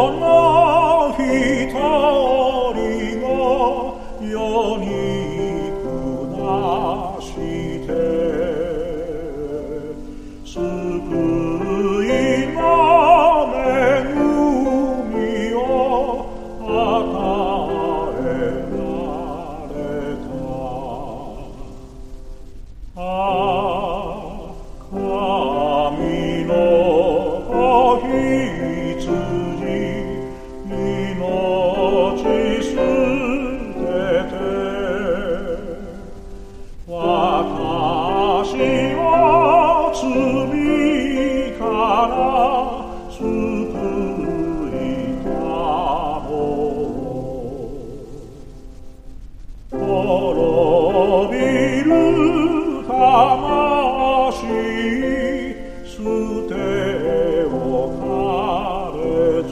の一人が世に下して救いの恵みを与えられた。神の子羊命捨てて私を罪から救いたの。滅びる魂捨ておかれず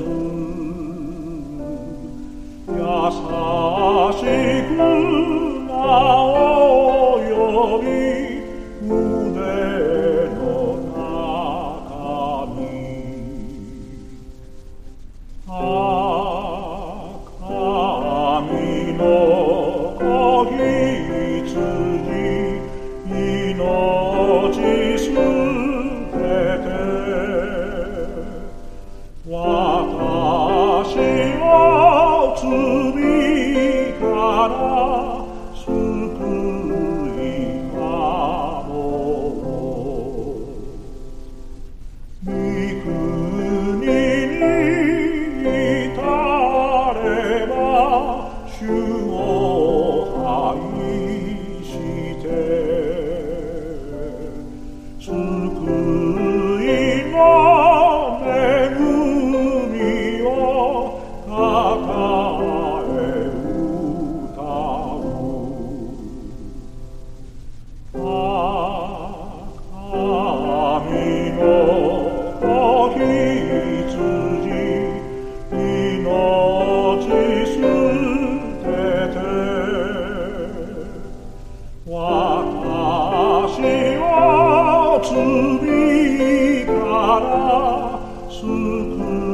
優しく名を呼び胸の中に神の子羊命捨てて私を罪から救いたの。御国に至れば主を愛して救いの恵みをたたえ歌う。神の子羊命捨てて私を罪から救う